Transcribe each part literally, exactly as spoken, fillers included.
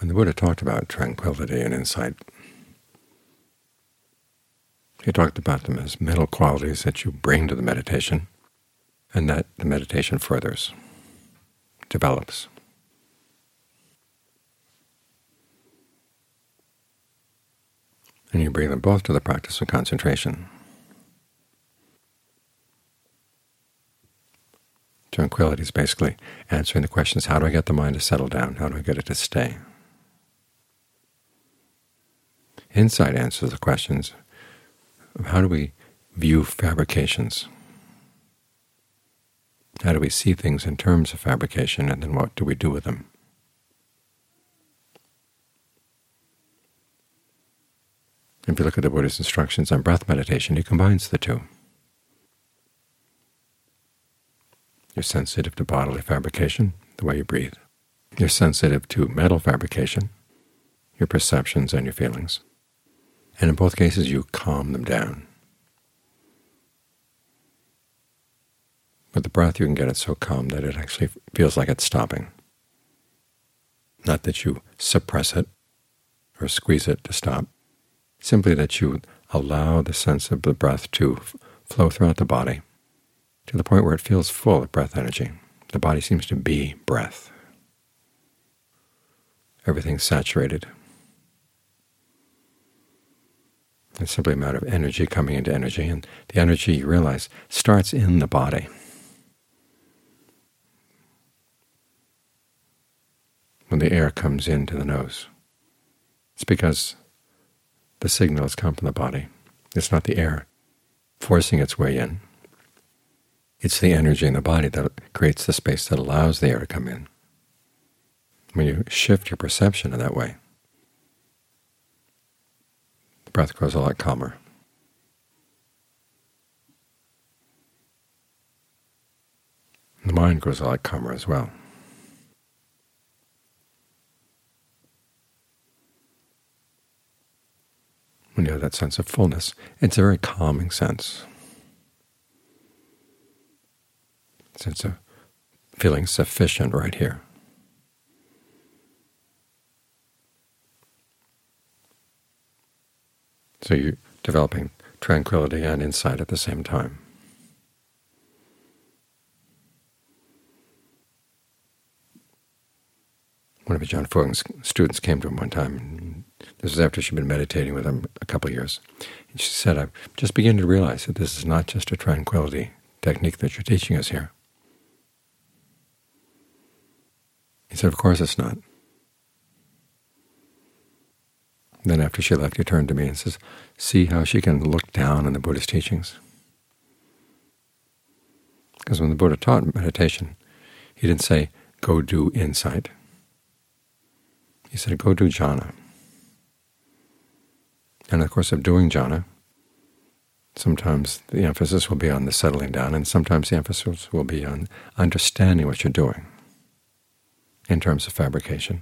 When the Buddha talked about tranquility and insight, he talked about them as mental qualities that you bring to the meditation and that the meditation furthers, develops. And you bring them both to the practice of concentration. Tranquility is basically answering the questions, how do I get the mind to settle down? How do I get it to stay? Insight answers the questions of how do we view fabrications? How do we see things in terms of fabrication, and then what do we do with them? If you look at the Buddha's instructions on breath meditation, he combines the two. You're sensitive to bodily fabrication, the way you breathe. You're sensitive to mental fabrication, your perceptions and your feelings. And in both cases you calm them down. With the breath you can get it so calm that it actually feels like it's stopping. Not that you suppress it or squeeze it to stop, simply that you allow the sense of the breath to flow throughout the body to the point where it feels full of breath energy. The body seems to be breath. Everything's saturated. It's simply a matter of energy coming into energy, and the energy, you realize, starts in the body. When the air comes into the nose, it's because the signals come from the body. It's not the air forcing its way in. It's the energy in the body that creates the space that allows the air to come in. When you shift your perception in that way, the breath grows a lot calmer. The mind grows a lot calmer as well. When you have that sense of fullness, it's a very calming sense. Sense of feeling sufficient right here. So you're developing tranquility and insight at the same time. One of Ajaan Fuang's students came to him one time, and this was after she'd been meditating with him a couple of years. And she said, I'm just beginning to realize that this is not just a tranquility technique that you're teaching us here. He said, of course it's not. Then after she left, he turned to me and says, see how she can look down on the Buddha's teachings? Because when the Buddha taught meditation, he didn't say, go do insight. He said, go do jhana. And in the course of doing jhana, sometimes the emphasis will be on the settling down, and sometimes the emphasis will be on understanding what you're doing in terms of fabrication.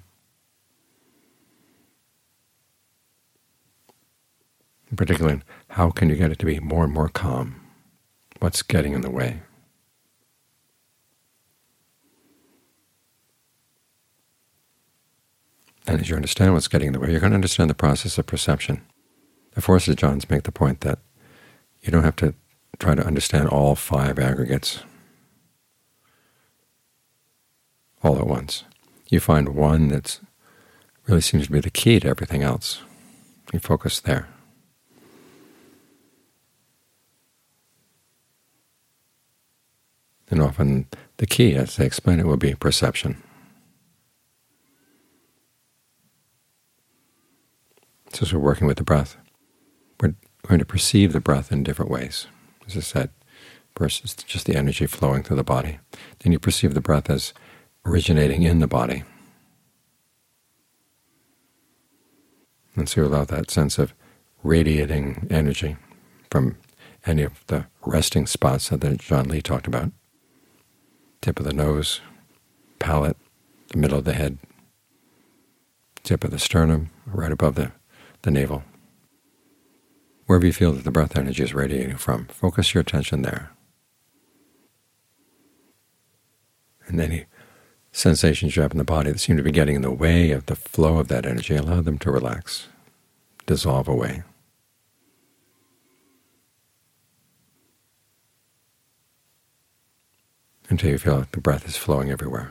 And particularly, how can you get it to be more and more calm? What's getting in the way? And as you understand what's getting in the way, you're going to understand the process of perception. The Forces Johns make the point that you don't have to try to understand all five aggregates all at once. You find one that really seems to be the key to everything else. You focus there. And often the key, as they explain it, will be perception. So as we're working with the breath, we're going to perceive the breath in different ways. As I said, first it's just the energy flowing through the body. Then you perceive the breath as originating in the body. And so you allow that sense of radiating energy from any of the resting spots that Ajaan Lee talked about. Tip of the nose, palate, the middle of the head, tip of the sternum, right above the the navel. Wherever you feel that the breath energy is radiating from, focus your attention there. And any sensations you have in the body that seem to be getting in the way of the flow of that energy, allow them to relax, dissolve away. Until you feel like the breath is flowing everywhere.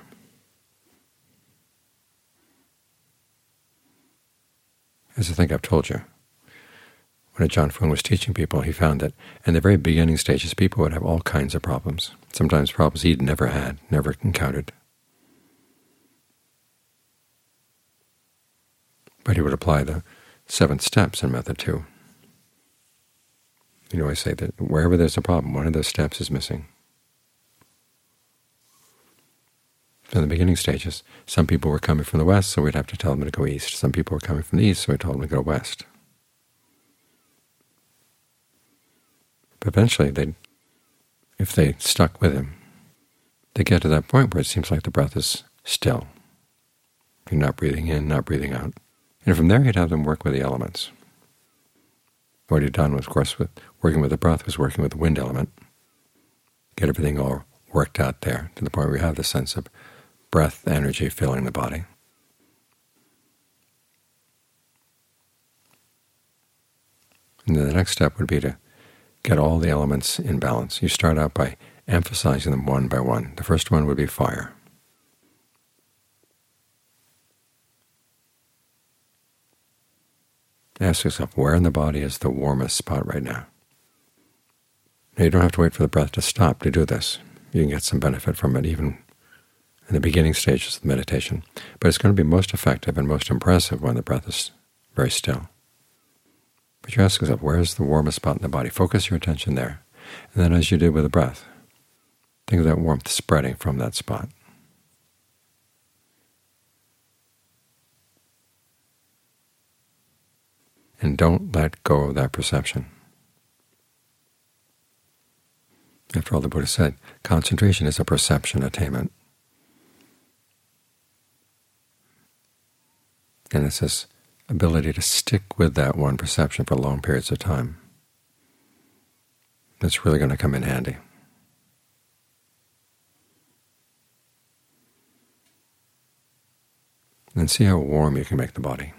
As I think I've told you, when Ajaan Fuang was teaching people, he found that in the very beginning stages people would have all kinds of problems, sometimes problems he'd never had, never encountered. But he would apply the seven steps in Method two. You know, I say that wherever there's a problem, one of those steps is missing. In the beginning stages, some people were coming from the west, so we'd have to tell them to go east. Some people were coming from the east, so we told them to go west. But eventually, they'd, if they stuck with him, they get to that point where it seems like the breath is still. You're not breathing in, not breathing out. And from there, he'd have them work with the elements. What he'd done was, of course, with working with the breath, was working with the wind element. Get everything all worked out there to the point where we have the sense of breath energy filling the body. And then the next step would be to get all the elements in balance. You start out by emphasizing them one by one. The first one would be fire. Ask yourself, where in the body is the warmest spot right now? Now, you don't have to wait for the breath to stop to do this. You can get some benefit from it even in the beginning stages of meditation. But it's going to be most effective and most impressive when the breath is very still. But you ask yourself, where is the warmest spot in the body? Focus your attention there. And then as you did with the breath, think of that warmth spreading from that spot. And don't let go of that perception. After all, the Buddha said, concentration is a perception attainment. And it's this ability to stick with that one perception for long periods of time that's really going to come in handy. And see how warm you can make the body.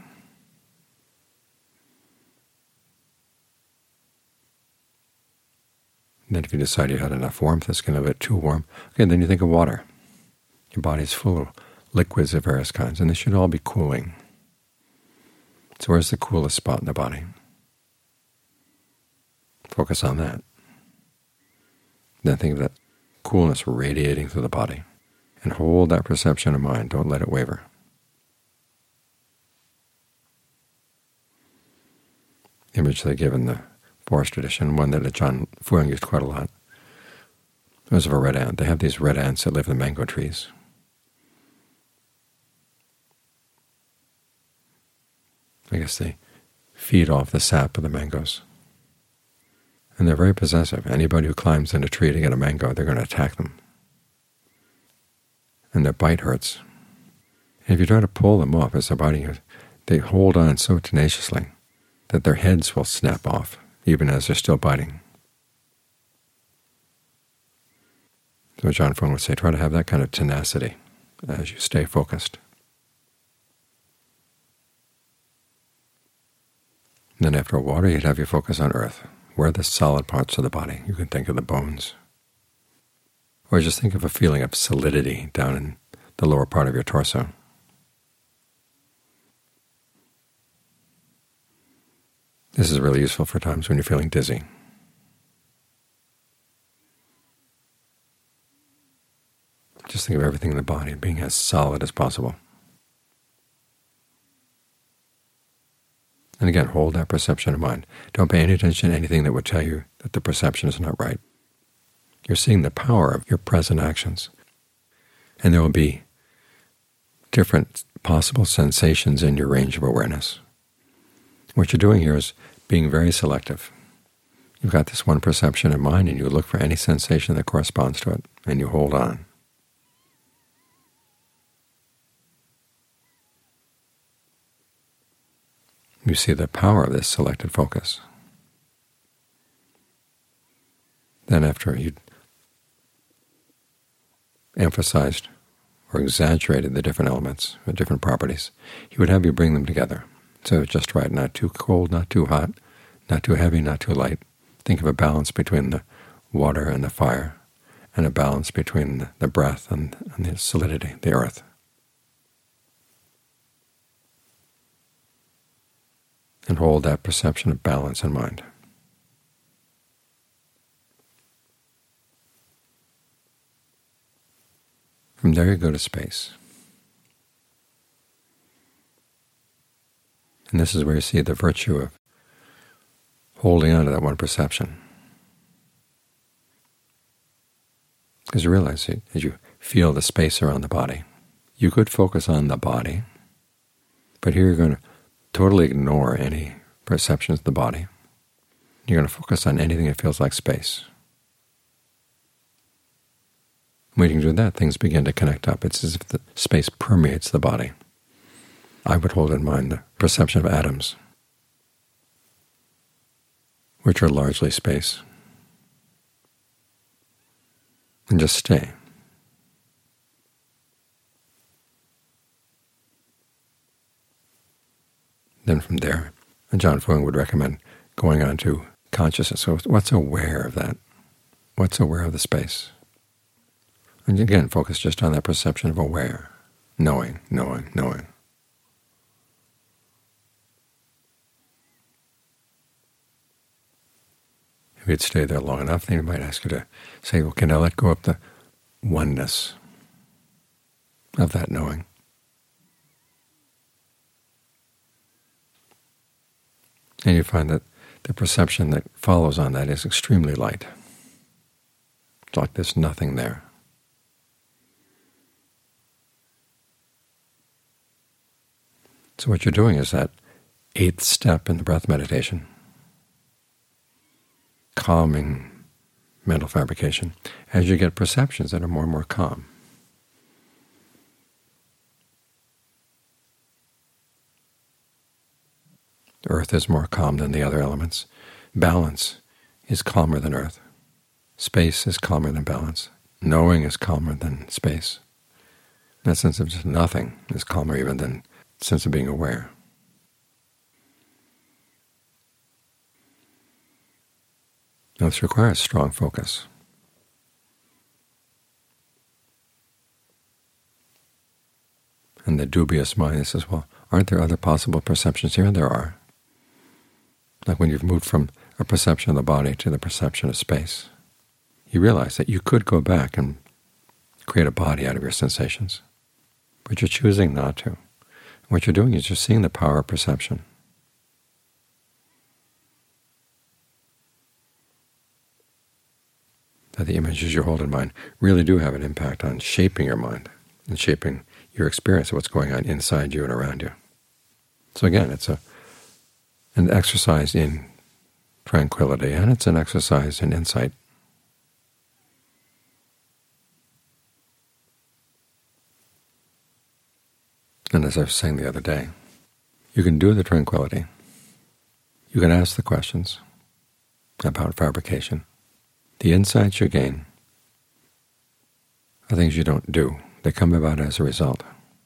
And then if you decide you had enough warmth, it's going to get too warm, okay, then you think of water. Your body is full of liquids of various kinds, and they should all be cooling. So where's the coolest spot in the body? Focus on that. Then think of that coolness radiating through the body, and hold that perception in mind. Don't let it waver. The image they give in the forest tradition, one that Ajaan Fuang used quite a lot, was of a red ant. They have these red ants that live in the mango trees. I guess they feed off the sap of the mangoes. And they're very possessive. Anybody who climbs in a tree to get a mango, they're going to attack them. And their bite hurts. And if you try to pull them off as they're biting you, they hold on so tenaciously that their heads will snap off, even as they're still biting. So Ajaan Fuang would say, try to have that kind of tenacity as you stay focused. And then after water, you'd have you focus on earth. Where are the solid parts of the body? You can think of the bones. Or just think of a feeling of solidity down in the lower part of your torso. This is really useful for times when you're feeling dizzy. Just think of everything in the body being as solid as possible. And again, hold that perception in mind. Don't pay any attention to anything that would tell you that the perception is not right. You're seeing the power of your present actions. And there will be different possible sensations in your range of awareness. What you're doing here is being very selective. You've got this one perception in mind, and you look for any sensation that corresponds to it, and you hold on. You see the power of this selected focus. Then after you emphasized or exaggerated the different elements, the different properties, he would have you bring them together. So it's just right, not too cold, not too hot, not too heavy, not too light. Think of a balance between the water and the fire, and a balance between the, the breath and, and the solidity, the earth. And hold that perception of balance in mind. From there you go to space. And this is where you see the virtue of holding on to that one perception. Because you realize it, as you feel the space around the body, you could focus on the body, but here you're going to totally ignore any perceptions of the body. You're going to focus on anything that feels like space. When you do that, things begin to connect up. It's as if the space permeates the body. I would hold in mind the perception of atoms, which are largely space, and just stay. Then from there, John Fung would recommend going on to consciousness. So what's aware of that? What's aware of the space? And again, focus just on that perception of aware, knowing, knowing, knowing. If you'd stay there long enough, then he might ask you to say, well, can I let go of the oneness of that knowing? And you find that the perception that follows on that is extremely light. It's like there's nothing there. So what you're doing is that eighth step in the breath meditation, calming mental fabrication, as you get perceptions that are more and more calm. Earth is more calm than the other elements. Balance is calmer than earth. Space is calmer than balance. Knowing is calmer than space. That sense of just nothing is calmer even than the sense of being aware. Now this requires strong focus. And the dubious mind says, well, aren't there other possible perceptions here? There are. Like when you've moved from a perception of the body to the perception of space, you realize that you could go back and create a body out of your sensations, but you're choosing not to. What you're doing is you're seeing the power of perception. That the images you hold in mind really do have an impact on shaping your mind and shaping your experience of what's going on inside you and around you. So again, it's a an exercise in tranquility, and it's an exercise in insight. And as I was saying the other day, you can do the tranquility. You can ask the questions about fabrication. The insights you gain are things you don't do. They come about as a result.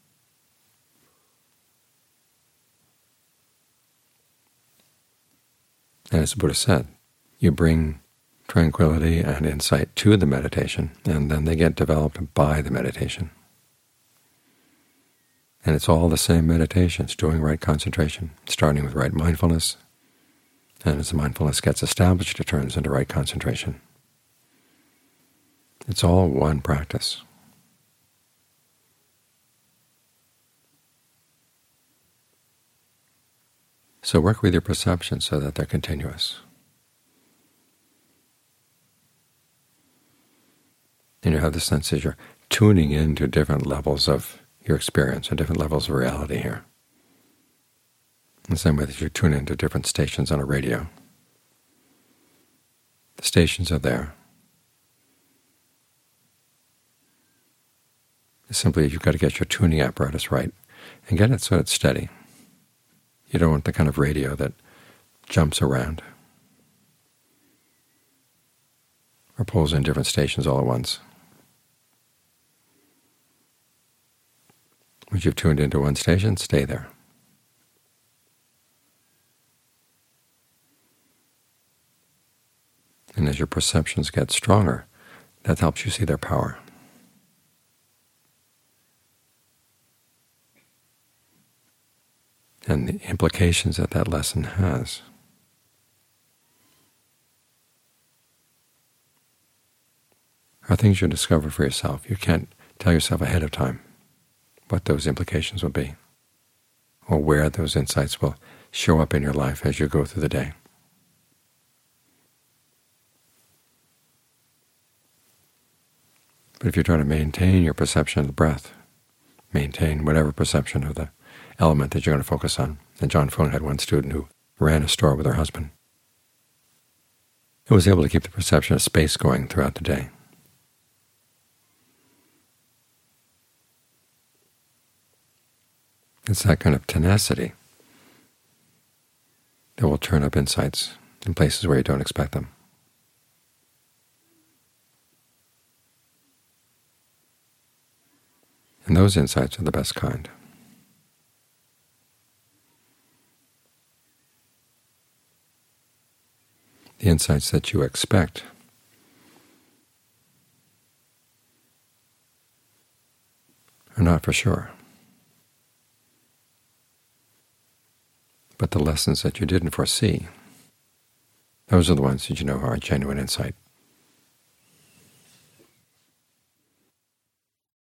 And as the Buddha said, you bring tranquility and insight to the meditation, and then they get developed by the meditation. And it's all the same meditation. It's doing right concentration, starting with right mindfulness, and as the mindfulness gets established, it turns into right concentration. It's all one practice. So work with your perceptions so that they're continuous. And you have the sense that you're tuning into different levels of your experience, or different levels of reality here. In the same way that you tune into different stations on a radio. The stations are there. Simply, you've got to get your tuning apparatus right and get it so it's steady. You don't want the kind of radio that jumps around or pulls in different stations all at once. Once you've tuned into one station, stay there. And as your perceptions get stronger, that helps you see their power. And the implications that that lesson has. Are things you discover for yourself. You can't tell yourself ahead of time what those implications will be, or where those insights will show up in your life as you go through the day. But if you're trying to maintain your perception of the breath, maintain whatever perception of the element that you're going to focus on. And John Fung had one student who ran a store with her husband and was able to keep the perception of space going throughout the day. It's that kind of tenacity that will turn up insights in places where you don't expect them. And those insights are the best kind. The insights that you expect are not for sure. But the lessons that you didn't foresee, those are the ones that you know are a genuine insight.